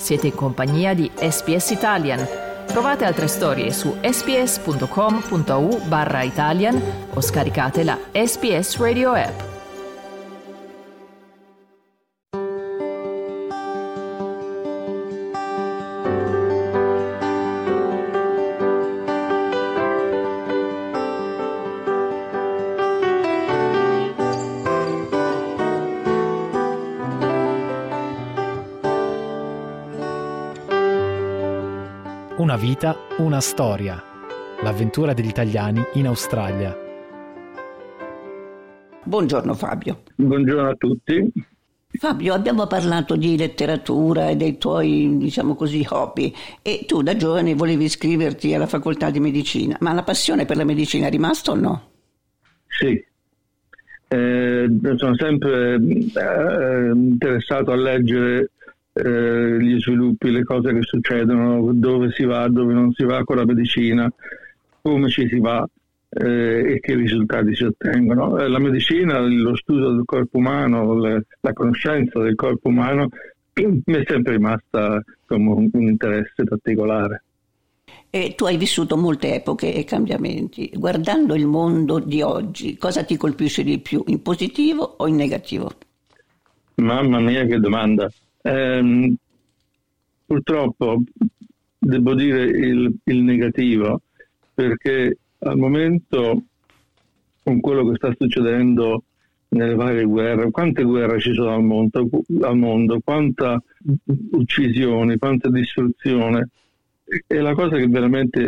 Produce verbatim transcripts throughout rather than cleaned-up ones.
Siete in compagnia di S B S Italian. Trovate altre storie su sbs.com.au barra Italian o scaricate la S B S Radio app. Una vita, una storia. L'avventura degli italiani in Australia. Buongiorno Fabio. Buongiorno a tutti. Fabio, abbiamo parlato di letteratura e dei tuoi, diciamo così, hobby, e tu da giovane volevi iscriverti alla facoltà di medicina, ma la passione per la medicina è rimasta o no? Sì, eh, sono sempre eh, interessato a leggere Eh, gli sviluppi, le cose che succedono, dove si va, dove non si va con la medicina, come ci si va eh, e che risultati si ottengono. Eh, la medicina, lo studio del corpo umano, le, la conoscenza del corpo umano mi è sempre rimasta come un, un interesse particolare. E tu hai vissuto molte epoche e cambiamenti. Guardando il mondo di oggi, cosa ti colpisce di più, in positivo o in negativo? Mamma mia, che domanda! Eh, purtroppo devo dire il, il negativo, perché al momento con quello che sta succedendo nelle varie guerre, quante guerre ci sono al mondo, al mondo quanta uccisione, quanta distruzione, è la cosa che veramente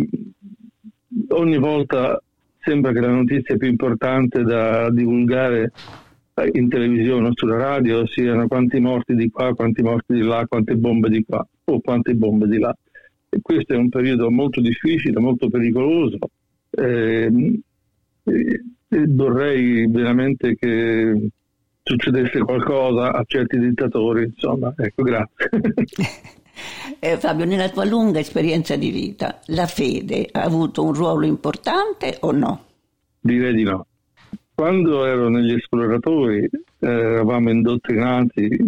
ogni volta sembra che la notizia più importante da divulgare in televisione o sulla radio siano quanti morti di qua, quanti morti di là, quante bombe di qua o quante bombe di là. E questo è un periodo molto difficile, molto pericoloso. E, e, e vorrei veramente che succedesse qualcosa a certi dittatori, insomma, ecco, grazie. eh, Fabio, nella tua lunga esperienza di vita, la fede ha avuto un ruolo importante o no? Direi di no. Quando ero negli esploratori eh, eravamo indottrinati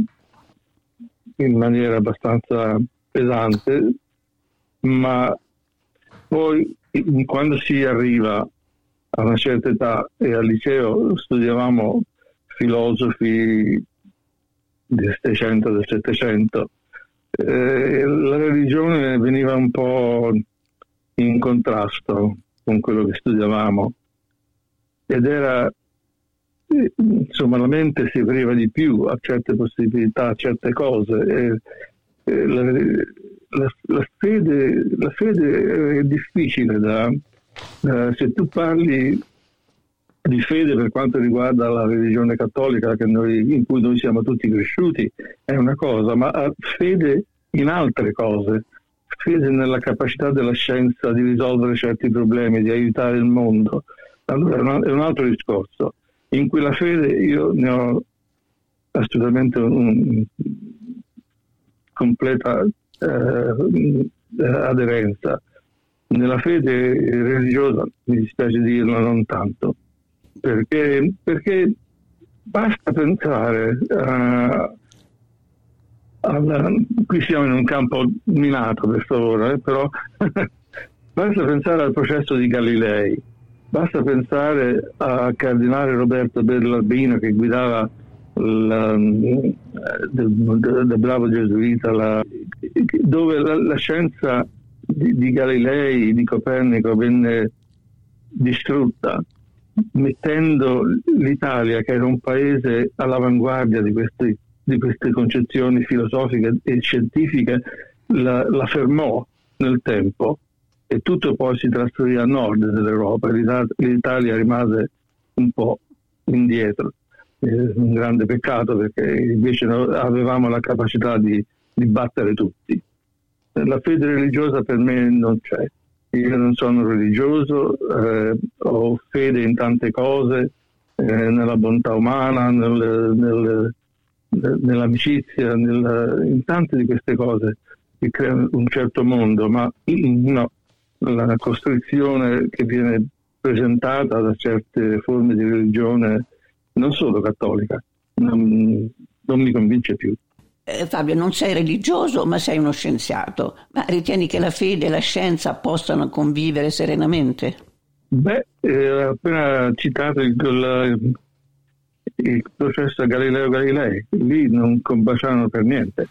in maniera abbastanza pesante, ma poi quando si arriva a una certa età e al liceo studiavamo filosofi del Seicento, del Settecento, eh, la religione veniva un po' in contrasto con quello che studiavamo. Ed era, insomma, la mente si apriva di più a certe possibilità, a certe cose. E, e la, la, la, fede, la fede è difficile da, da, se tu parli di fede per quanto riguarda la religione cattolica che noi, in cui noi siamo tutti cresciuti, è una cosa, ma fede in altre cose, fede nella capacità della scienza di risolvere certi problemi, di aiutare il mondo. Allora è un altro discorso, in cui la fede io ne ho assolutamente un, completa eh, aderenza. Nella fede religiosa, mi dispiace dirlo, non tanto, perché, perché basta pensare a, alla, qui siamo in un campo minato per favore, eh, però basta pensare al processo di Galilei. Basta pensare a Cardinale Roberto Bellarmino che guidava la, da, da bravo gesuita la, dove la, la scienza di, di Galilei, di Copernico venne distrutta, mettendo l'Italia, che era un paese all'avanguardia di queste, di queste concezioni filosofiche e scientifiche, la, la fermò nel tempo. E tutto poi si trasferì a nord dell'Europa, l'Italia rimase un po' indietro, eh, un grande peccato perché invece avevamo la capacità di, di battere tutti. La fede religiosa per me non c'è, io non sono religioso, eh, ho fede in tante cose, eh, nella bontà umana, nel, nel, nell'amicizia, nel, in tante di queste cose che creano un certo mondo, ma no. La costrizione che viene presentata da certe forme di religione, non solo cattolica, non, non mi convince più. Eh, Fabio, non sei religioso, ma sei uno scienziato. Ma ritieni che la fede e la scienza possano convivere serenamente? Beh, eh, ho appena citato il, il, il processo a Galileo Galilei, lì non combaciavano per niente.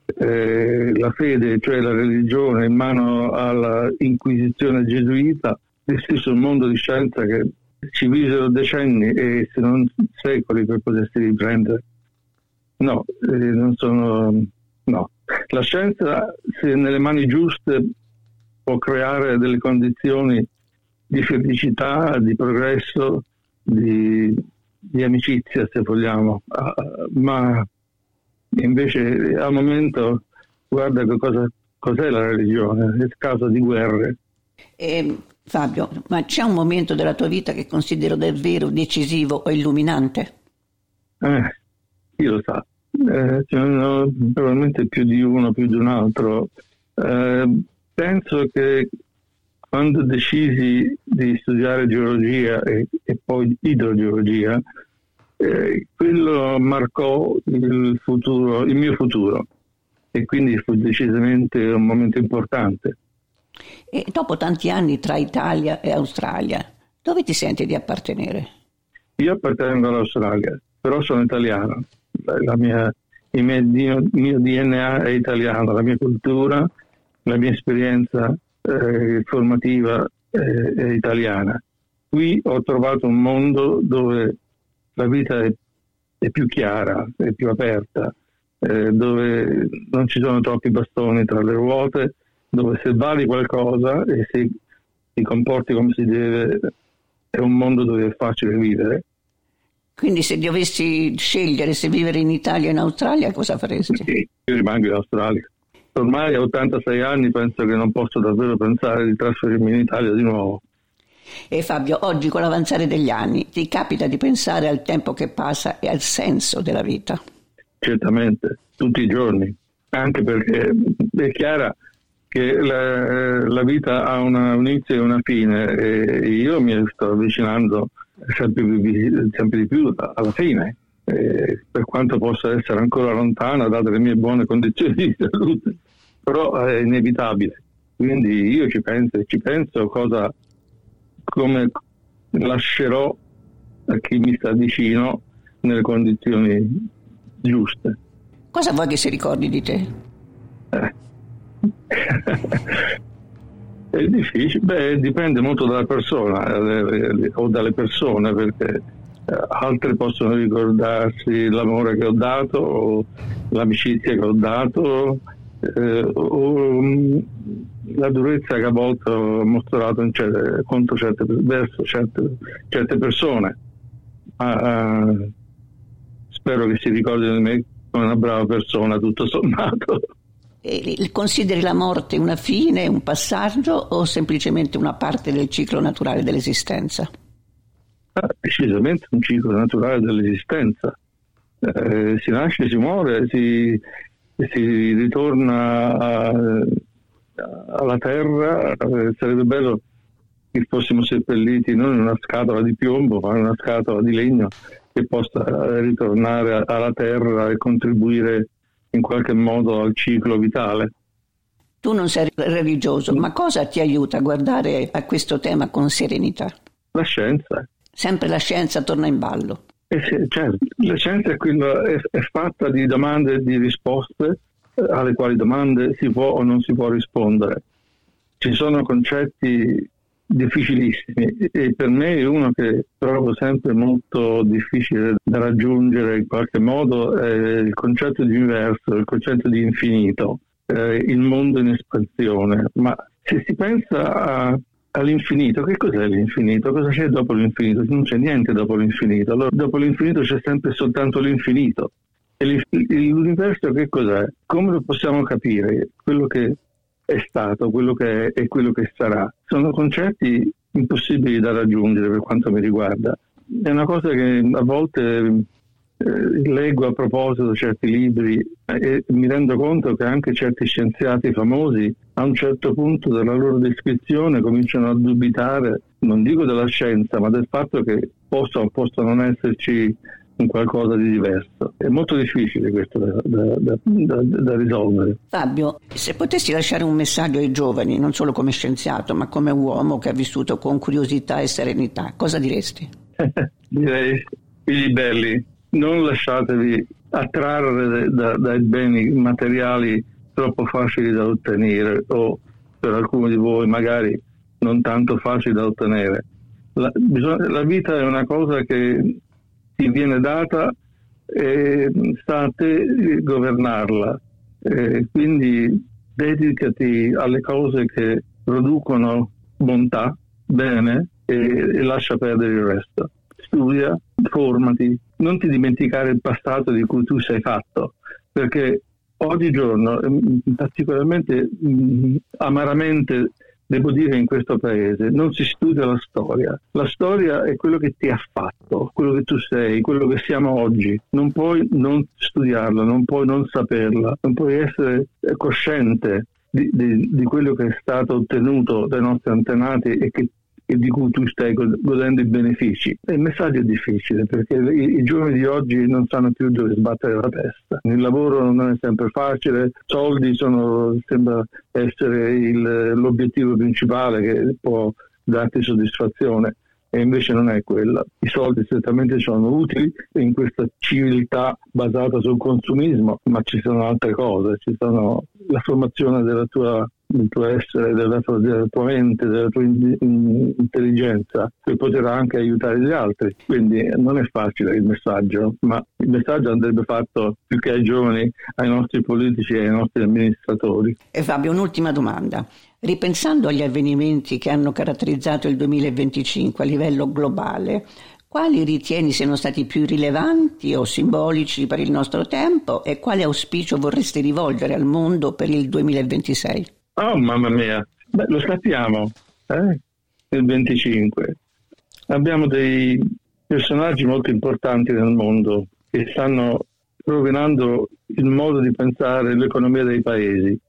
Eh, la fede, cioè la religione, in mano all'Inquisizione gesuita, descrisse un mondo di scienza che ci visero decenni e se non secoli per potersi riprendere. No, eh, non sono... no. La scienza, se nelle mani giuste, può creare delle condizioni di felicità, di progresso, di, di amicizia, se vogliamo, uh, ma invece al momento guarda che cosa, cos'è la religione, è causa di guerre. Eh, Fabio, ma c'è un momento della tua vita che considero davvero decisivo o illuminante? Eh, chi lo sa, eh, ce ne sono probabilmente più di uno, più di un altro. Eh, penso che quando decisi di studiare geologia e, e poi idrogeologia, Eh, quello marcò il futuro, il mio futuro, e quindi fu decisamente un momento importante. E dopo tanti anni tra Italia e Australia, dove ti senti di appartenere? Io appartengo all'Australia, però sono italiano. La mia, il mio, mio D N A è italiano, la mia cultura, la mia esperienza eh, formativa è, è italiana. Qui ho trovato un mondo dove la vita è, è più chiara, è più aperta, eh, dove non ci sono troppi bastoni tra le ruote, dove se vali qualcosa e se ti comporti come si deve, è un mondo dove è facile vivere. Quindi se dovessi scegliere se vivere in Italia o in Australia, cosa faresti? Sì, io rimango in Australia. Ormai a ottantasei anni penso che non posso davvero pensare di trasferirmi in Italia di nuovo. E Fabio, oggi con l'avanzare degli anni ti capita di pensare al tempo che passa e al senso della vita? Certamente, tutti i giorni, anche perché è chiara che la, la vita ha una, un inizio e una fine, e io mi sto avvicinando sempre, più, sempre di più alla fine, e per quanto possa essere ancora lontana date le mie buone condizioni di salute, però è inevitabile. Quindi io ci penso, ci penso cosa, come lascerò a chi mi sta vicino nelle condizioni giuste. Cosa vuoi che si ricordi di te? Eh. È difficile, beh, dipende molto dalla persona eh, o dalle persone, perché eh, altre possono ricordarsi l'amore che ho dato o l'amicizia che ho dato eh, o um, la durezza che a volte ho mostrato in certe, contro certe, verso certe, certe persone, ma uh, spero che si ricordino di me come una brava persona, tutto sommato. E consideri la morte una fine, un passaggio o semplicemente una parte del ciclo naturale dell'esistenza? Ah, decisamente un ciclo naturale dell'esistenza. Eh, si nasce, si muore, si, si ritorna a, alla terra. Eh, sarebbe bello che fossimo seppelliti non in una scatola di piombo, ma in una scatola di legno che possa ritornare alla terra e contribuire in qualche modo al ciclo vitale. Tu non sei religioso, ma cosa ti aiuta a guardare a questo tema con serenità? La scienza. Sempre la scienza torna in ballo. Eh sì, certo. La scienza è, quella, è, è fatta di domande e di risposte alle quali domande si può o non si può rispondere. Ci sono concetti difficilissimi e per me è uno che trovo sempre molto difficile da raggiungere in qualche modo è il concetto di universo, il concetto di infinito, eh, il mondo in espansione. Ma se si pensa a, all'infinito, che cos'è l'infinito? Cosa c'è dopo l'infinito? Non c'è niente dopo l'infinito. Allora, dopo l'infinito c'è sempre soltanto l'infinito. E l'universo che cos'è? Come lo possiamo capire? Quello che è stato, quello che è e quello che sarà. Sono concetti impossibili da raggiungere per quanto mi riguarda. È una cosa che a volte eh, leggo a proposito di certi libri e mi rendo conto che anche certi scienziati famosi a un certo punto della loro descrizione cominciano a dubitare, non dico della scienza, ma del fatto che possa o possa non esserci un qualcosa di diverso. È molto difficile questo da, da, da, da, da risolvere. Fabio, se potessi lasciare un messaggio ai giovani, non solo come scienziato, ma come uomo che ha vissuto con curiosità e serenità, cosa diresti? Direi, figli belli, non lasciatevi attrarre da, dai beni materiali troppo facili da ottenere, o per alcuni di voi magari non tanto facili da ottenere. La, bisogna, la vita è una cosa che ti viene data e sta a te governarla, e quindi dedicati alle cose che producono bontà, bene, e, e lascia perdere il resto. Studia, formati, non ti dimenticare il passato di cui tu sei fatto, perché oggigiorno, particolarmente mh, amaramente devo dire in questo paese, non si studia la storia. La storia è quello che ti ha fatto, quello che tu sei, quello che siamo oggi. Non puoi non studiarla, non puoi non saperla, non puoi essere cosciente di, di, di quello che è stato ottenuto dai nostri antenati e che e di cui tu stai godendo i benefici. E il messaggio è difficile, perché i, i giovani di oggi non sanno più dove sbattere la testa. Il lavoro non è sempre facile, soldi sono, sembra essere il, l'obiettivo principale che può darti soddisfazione, e invece non è quella. I soldi certamente sono utili in questa civiltà basata sul consumismo, ma ci sono altre cose, ci sono la formazione della tua del tuo essere, della tua, della tua mente, della tua in, in, intelligenza, che potrà anche aiutare gli altri. Quindi non è facile il messaggio, ma il messaggio andrebbe fatto più che ai giovani, ai nostri politici e ai nostri amministratori. E Fabio, un'ultima domanda. Ripensando agli avvenimenti che hanno caratterizzato il duemilaventicinque a livello globale, quali ritieni siano stati più rilevanti o simbolici per il nostro tempo, e quale auspicio vorresti rivolgere al mondo per il duemilaventisei? Oh, mamma mia, beh, lo sappiamo, eh? Il venticinque. Abbiamo dei personaggi molto importanti nel mondo che stanno rovinando il modo di pensare l'economia dei paesi,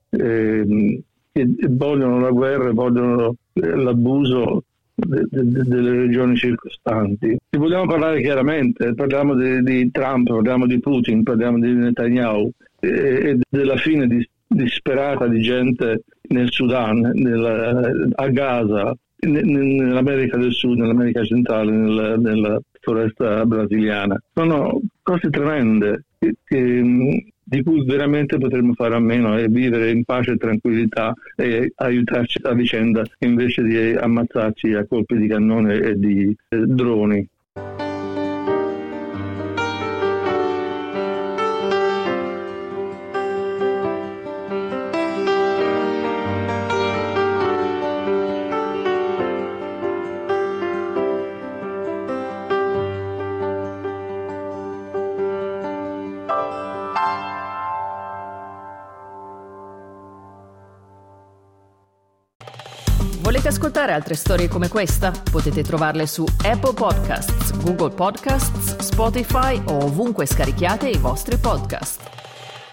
eh, che vogliono la guerra, vogliono l'abuso de, de, delle regioni circostanti. Se vogliamo parlare chiaramente, parliamo di, di Trump, parliamo di Putin, parliamo di Netanyahu e, e della fine di disperata di gente nel Sudan, nella, a Gaza, nell'America del Sud, nell'America centrale, nella, nella foresta brasiliana. Sono cose tremende che, che, di cui veramente potremmo fare a meno e vivere in pace e tranquillità e aiutarci a vicenda invece di ammazzarci a colpi di cannone e di eh, droni. Volete ascoltare altre storie come questa? Potete trovarle su Apple Podcasts, Google Podcasts, Spotify o ovunque scarichiate i vostri podcast.